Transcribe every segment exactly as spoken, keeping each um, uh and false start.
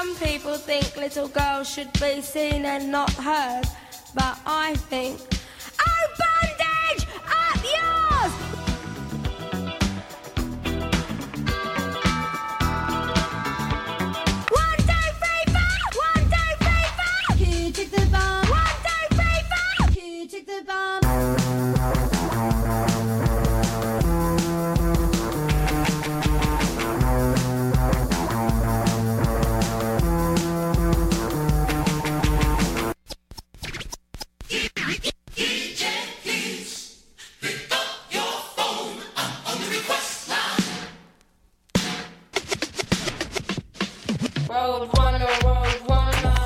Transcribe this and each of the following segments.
Some people think little girls should be seen and not heard, but I think, oh, bondage, up yours! One, two, three, four! One, two, three, four! Q took the bomb! One, two, three, four! Q took the bomb! Road runner, road runner,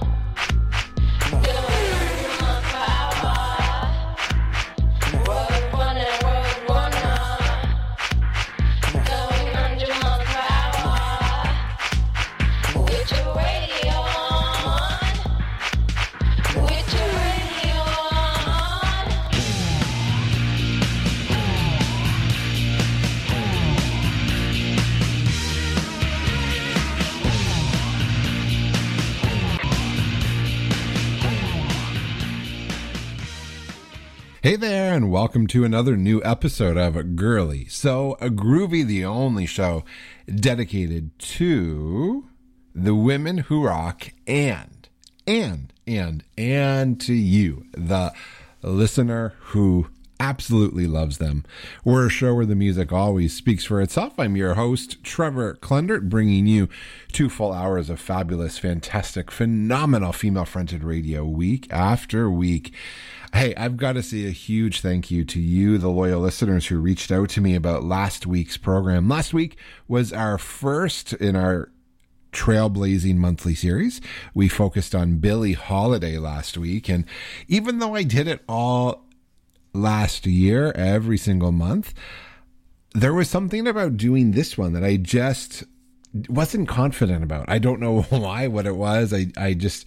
doing my power. Road runner, road runner, going under my power. With your radio on, with your radio on. Hey there, and welcome to another new episode of Girly So Groovy, the only show dedicated to the women who rock and, and, and, and to you, the listener who absolutely loves them. We're a show where the music always speaks for itself. I'm your host, Trevor Klendert, bringing you two full hours of fabulous, fantastic, phenomenal female-fronted radio week after week. Hey, I've got to say a huge thank you to you, the loyal listeners who reached out to me about last week's program. Last week was our first in our trailblazing monthly series. We focused on Billie Holiday last week, and even though I did it all last year, every single month, there was something about doing this one that I just wasn't confident about. I don't know why, what it was. I, I just,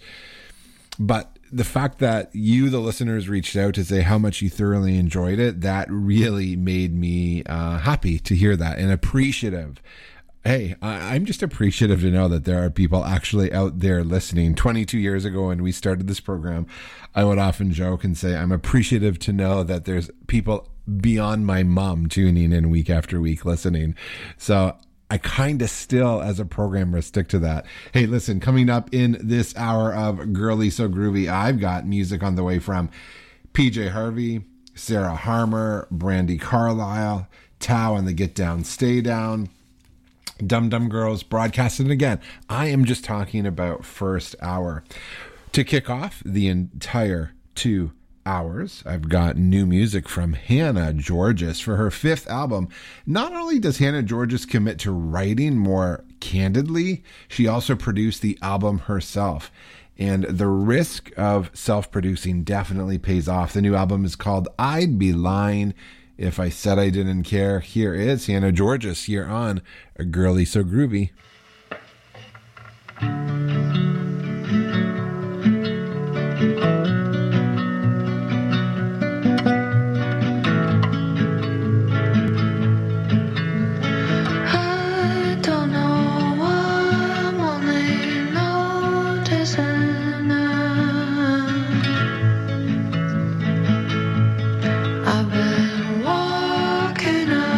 but the fact that you, the listeners, reached out to say how much you thoroughly enjoyed it, that really made me uh, happy to hear that and appreciative. Hey, I, I'm just appreciative to know that there are people actually out there listening. twenty-two years ago when we started this program, I would often joke and say I'm appreciative to know that there's people beyond my mom tuning in week after week listening. So I kind of still, as a programmer, stick to that. Hey, listen, coming up in this hour of Girly So Groovy, I've got music on the way from P J Harvey, Sarah Harmer, Brandi Carlile, Tao and the Get Down, Stay Down, Dum Dum Girls, broadcasting again. I am just talking about first hour. To kick off the entire two hours, I've got new music from Hannah Georgas for her fifth album. Not only does Hannah Georgas commit to writing more candidly, she also produced the album herself. And the risk of self-producing definitely pays off. The new album is called I'd Be Lying If I Said I Didn't Care. Here is Hannah Georgas here on A Girly So Groovy.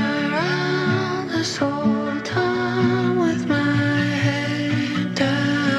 This whole time with my head down.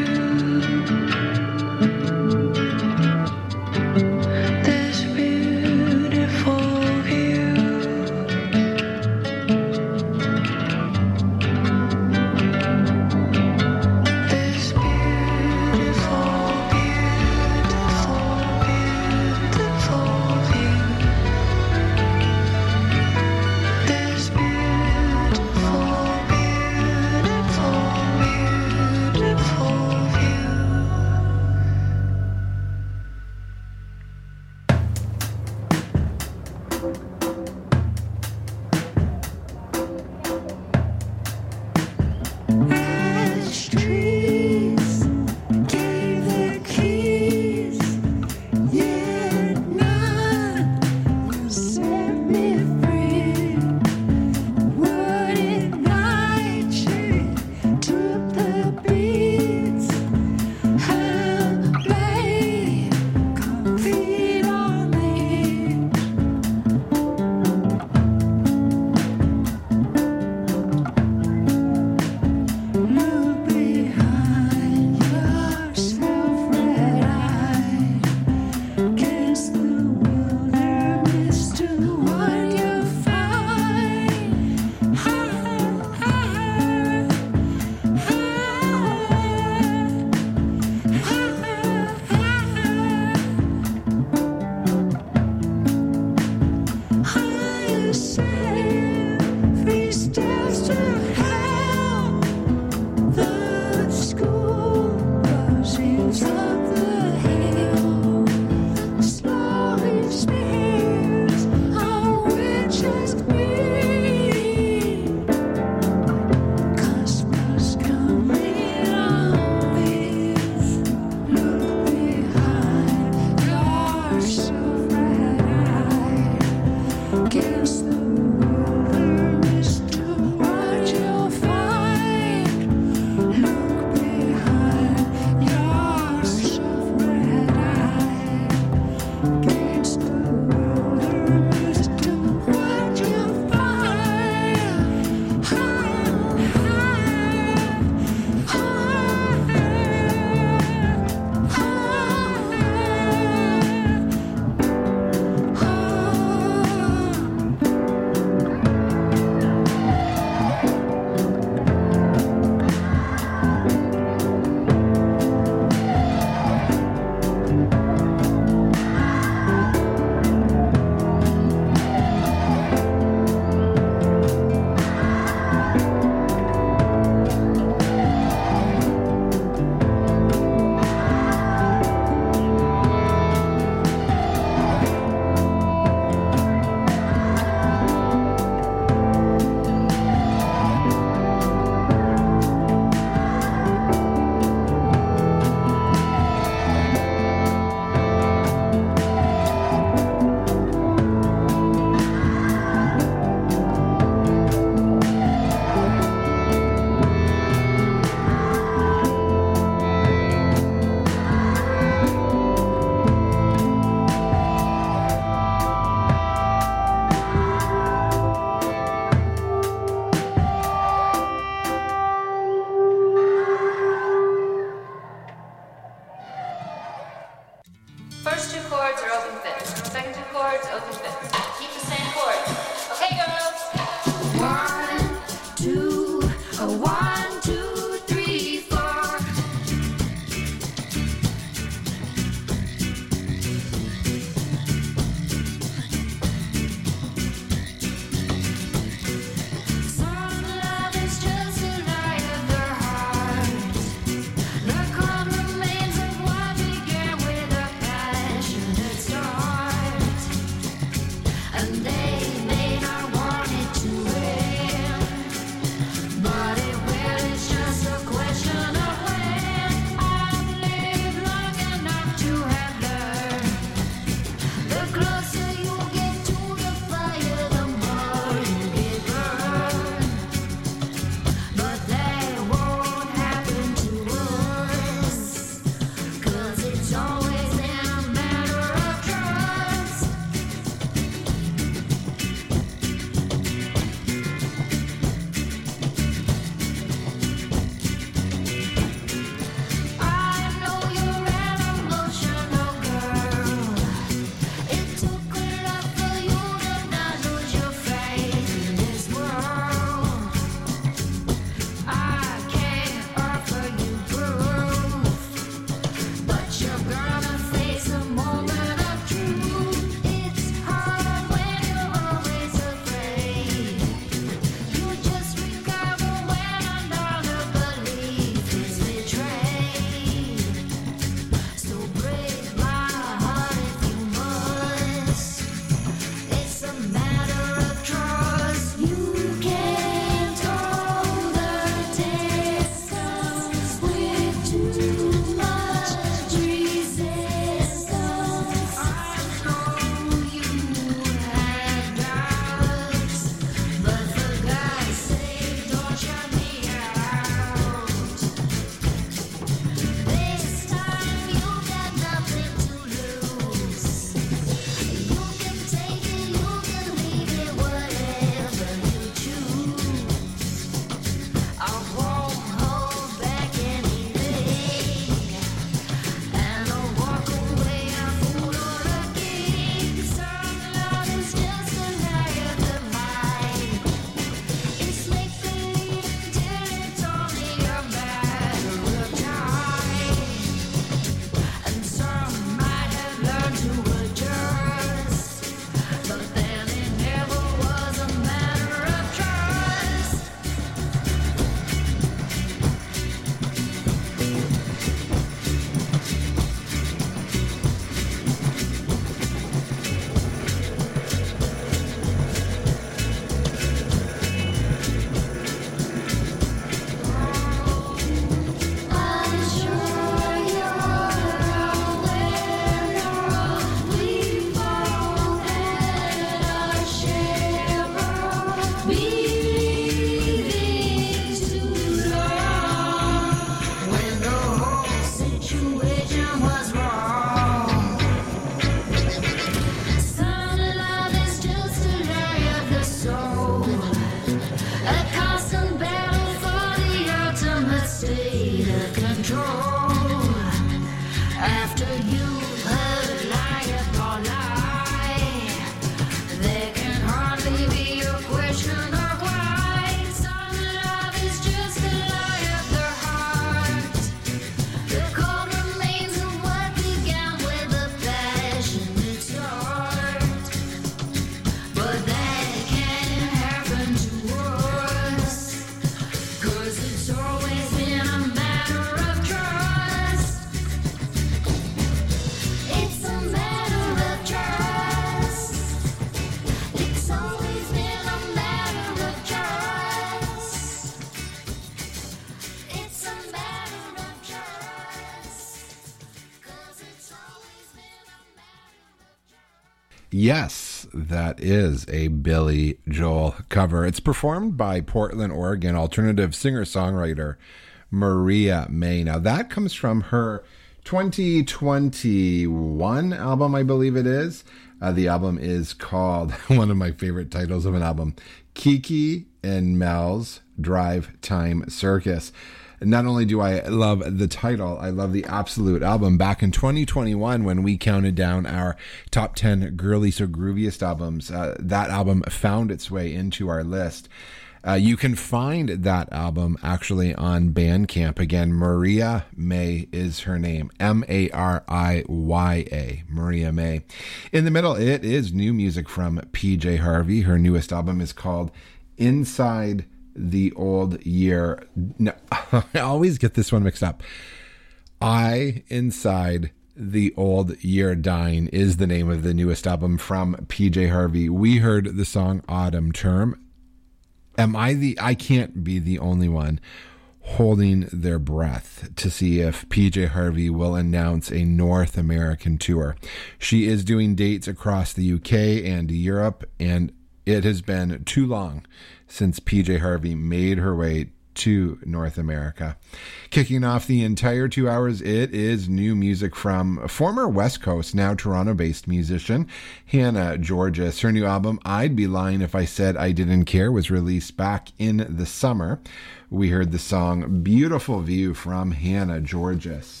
Yes, that is a Billy Joel cover. It's performed by Portland, Oregon alternative singer-songwriter Maria May. Now, that comes from her twenty twenty-one album, I believe it is. Uh, the album is called, one of my favorite titles of an album, Kiki and Mel's Drive Time Circus. Not only do I love the title, I love the absolute album. Back in twenty twenty-one, when we counted down our top ten girly so grooviest albums, uh, that album found its way into our list. Uh, you can find that album actually on Bandcamp. Again, Maria May is her name. M A R I Y A. Maria May. In the middle, it is new music from P J Harvey. Her newest album is called Inside the Old Year. No, I always get this one mixed up. I Inside the Old Year Dying is the name of the newest album from P J Harvey. We heard the song Autumn Term. Am I the, I can't be the only one holding their breath to see if P J Harvey will announce a North American tour. She is doing dates across the U K and Europe, and it has been too long since P J Harvey made her way to North America. Kicking off the entire two hours, it is new music from former West Coast, now Toronto-based musician Hannah Georges. Her new album, I'd Be Lying If I Said I Didn't Care, was released back in the summer. We heard the song Beautiful View from Hannah Georges.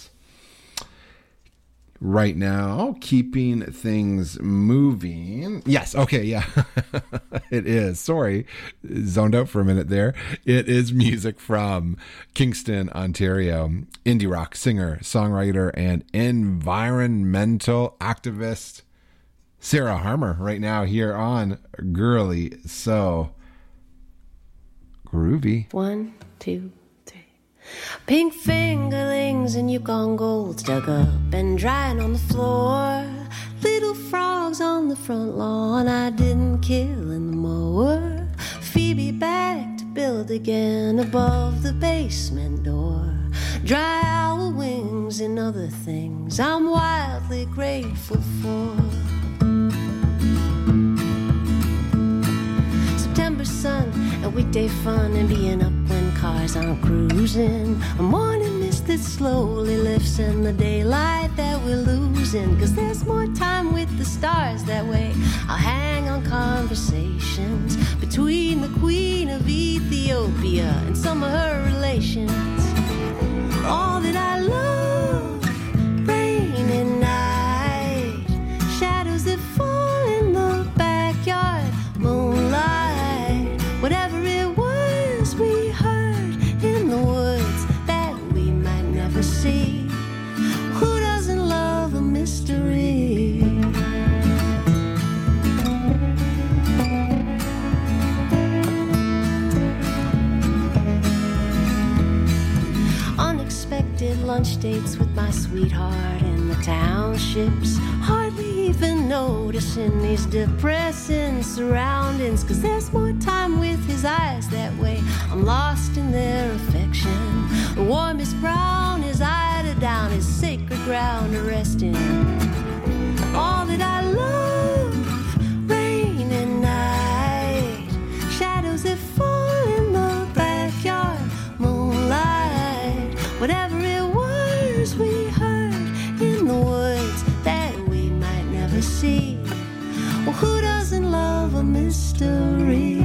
Right now, keeping things moving. Yes, okay, yeah. It is. Sorry, zoned out for a minute there. It is music from Kingston, Ontario. Indie rock singer, songwriter, and environmental activist Sarah Harmer right now here on Girly So Groovy. One, two, pink fingerlings and Yukon golds dug up and drying on the floor. Little frogs on the front lawn I didn't kill in the mower. Phoebe back to build again above the basement door. Dry owl wings and other things I'm wildly grateful for. September sun, a weekday fun, and being up when cars aren't cruising. A morning mist that slowly lifts in the daylight that we're losing. Cause there's more time with the stars that way. I'll hang on conversations between the Queen of Ethiopia and some of her relations. All that I love, rain and night, shadows that fall in the backyard, moonlight, whatever it was we heard in the woods that we might never see. Who doesn't love a mystery? Unexpected lunch dates with my sweetheart in the townships. Hardly even noticing these depressing surroundings. Cause there's more time with his eyes that way. I'm lost in their affection. The warmest brown is eider down, is sacred ground to rest in. All that I love, rain and night, shadows that fall in the backyard, moonlight, whatever it was we heard in the woods that we might never see. Well, who doesn't love a mystery?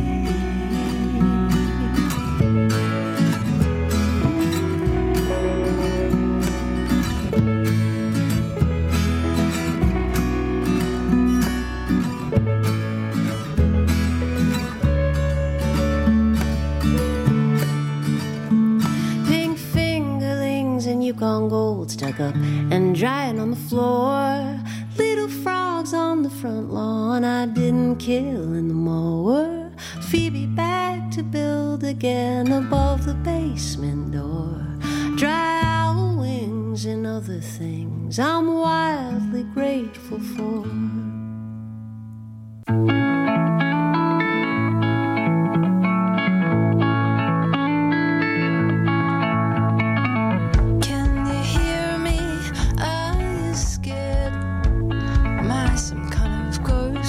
Yukon golds dug up and drying on the floor. Little frogs on the front lawn I didn't kill in the mower. Phoebe back to build again above the basement door. Dry owl wings and other things I'm wildly grateful for. Some kind of ghost.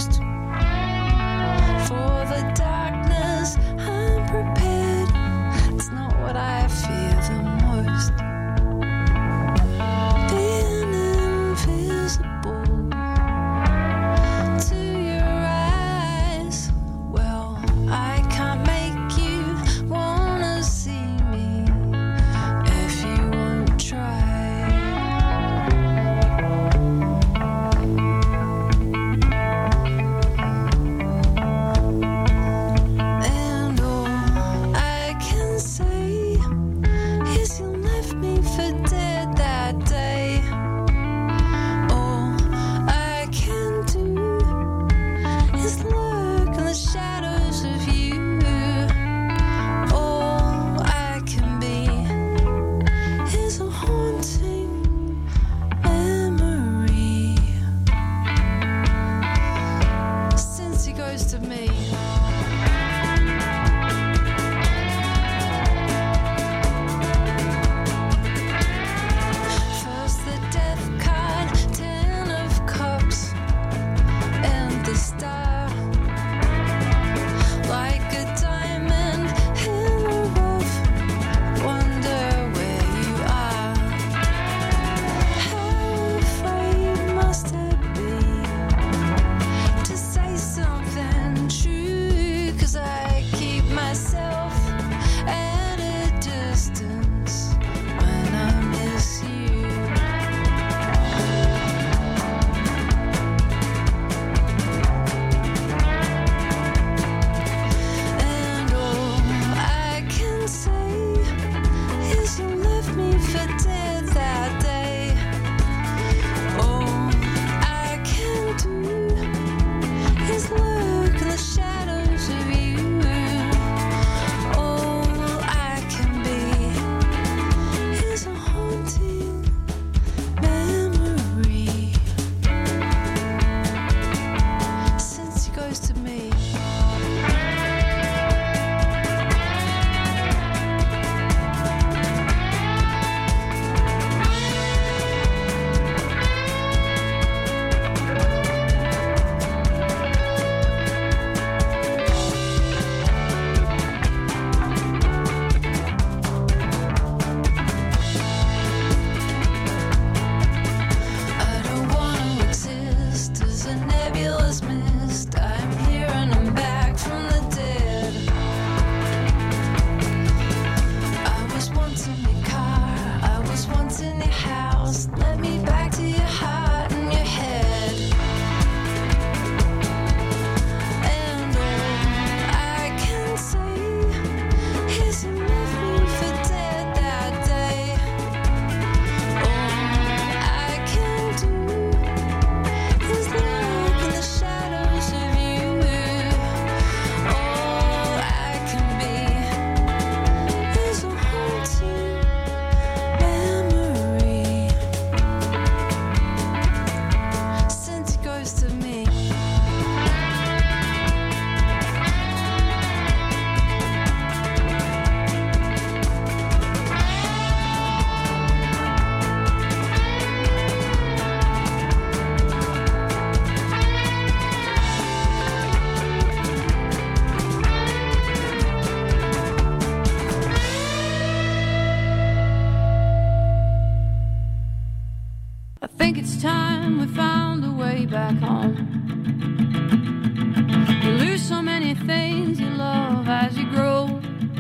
things you love as you grow.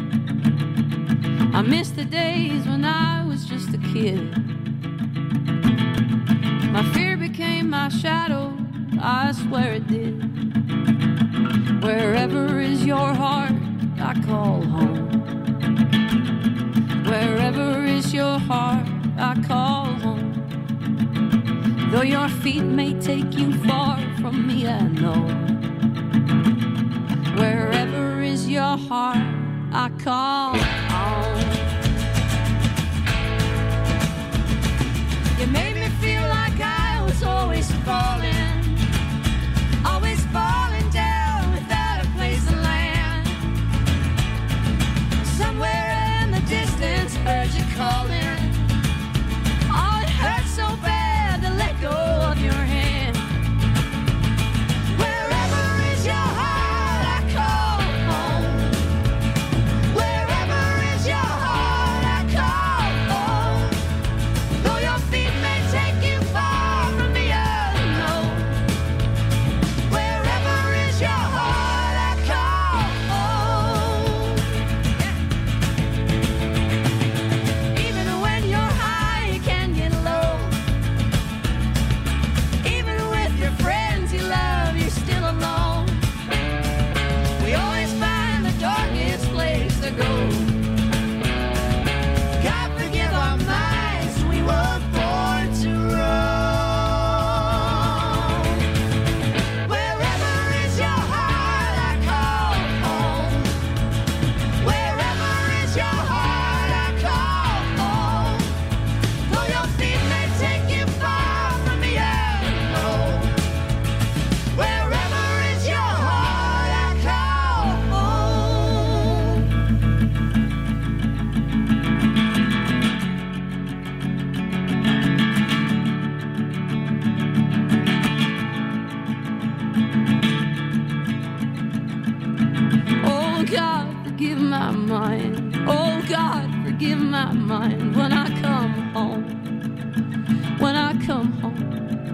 I miss the days when I was just a kid. My fear became my shadow, I swear it did. Wherever is your heart, I call home. Wherever is your heart, I call home. Though your feet may take you far from me, I know. Wherever is your heart, I call home. You made me feel like I was always falling, always falling down without a place to land. Somewhere in the distance, heard you calling. Oh, it hurts so bad to let go of your hand. Wherever is your heart, I call home. Wherever is your heart, I call home. Though your feet may take you far from me, I know. Wherever is your heart, I call home. Even when you're high, you can get low. Even with your friends you love, you're still alone. We always find the darkest place to go. God forgive our minds, we were born to roam. Wherever is your heart, I call home. Wherever is your heart, I call home. Though your feet may take you far from me, I know. Wherever is your heart, I call home. Oh God, forgive my mind. Oh God, forgive my mind when I come home. When I come home.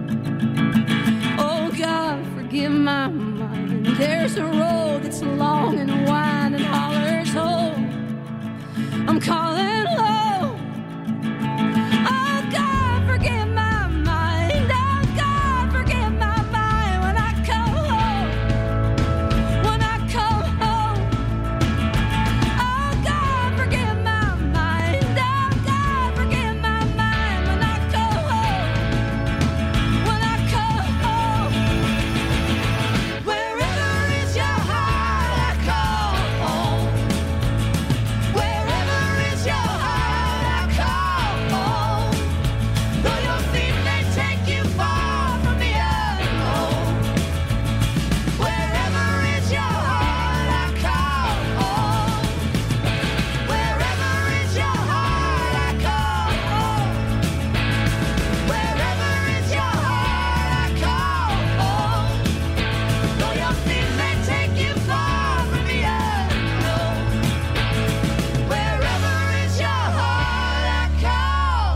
Oh God, forgive my mind. There's a road that's long and wide and hollers home. I'm calling home. Oh God, forgive my mind. Oh God, forgive my mind when I come home. When I come home. Oh God, forgive my mind. Oh God, forgive my mind when I come home. When I come home. Wherever is your heart, I call home. Wherever is your heart, I call home. Though your feet may take you far from me, I know. Wherever is your heart, I call home. Wherever is your heart, I call home. Wherever is your heart, I call home. Though your feet may take you far from me, I know. Wherever is your heart, I call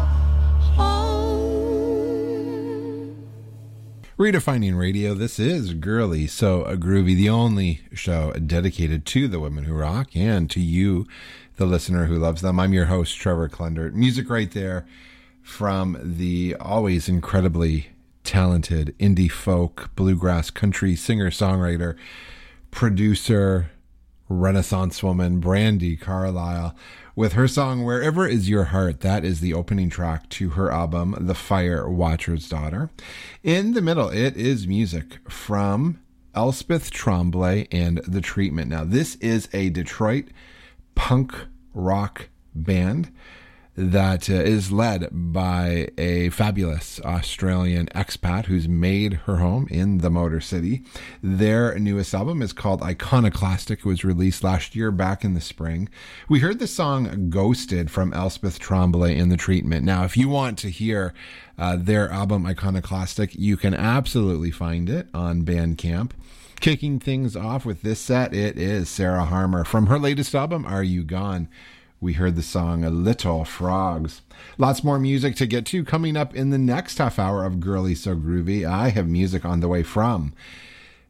home. Redefining radio, this is Girly, So Groovy, the only show dedicated to the women who rock and to you, the listener who loves them. I'm your host, Trevor Klendert. Music right there from the always incredibly talented indie folk, bluegrass, country singer-songwriter, producer, Renaissance woman, Brandi Carlile, with her song Wherever Is Your Heart. That is the opening track to her album, The Fire Watcher's Daughter. In the middle, it is music from Elspeth Tremblay and The Treatment. Now, this is a Detroit punk rock band that uh, is led by a fabulous Australian expat who's made her home in the Motor City. Their newest album is called Iconoclastic. It was released last year back in the spring. We heard the song Ghosted from Elspeth Tremblay in The Treatment. Now, if you want to hear uh, their album Iconoclastic, you can absolutely find it on Bandcamp. Kicking things off with this set, it is Sarah Harmer. From her latest album, Are You Gone? We heard the song Little Frogs. Lots more music to get to coming up in the next half hour of Girly So Groovy. I have music on the way from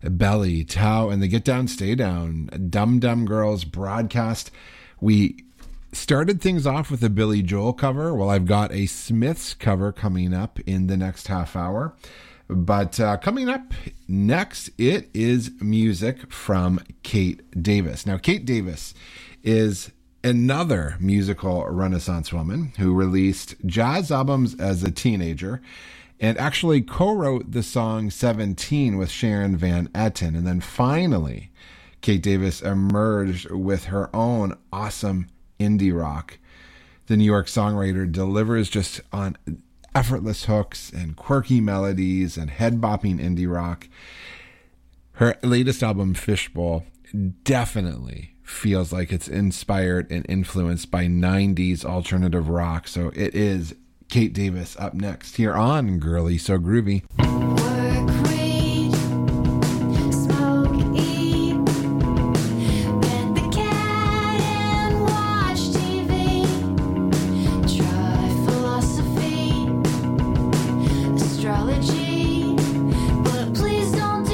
Belly, Tao, and the Get Down, Stay Down, Dum Dum Girls broadcast. We started things off with a Billy Joel cover. Well, I've got a Smiths cover coming up in the next half hour. But uh, coming up next, it is music from Kate Davis. Now, Kate Davis is another musical Renaissance woman who released jazz albums as a teenager and actually co-wrote the song seventeen with Sharon Van Etten. And then finally, Kate Davis emerged with her own awesome indie rock. The New York songwriter delivers just on effortless hooks and quirky melodies and head-bopping indie rock. Her latest album, Fishbowl, definitely feels like it's inspired and influenced by nineties alternative rock. So it is Kate Davis up next here on Girly So Groovy.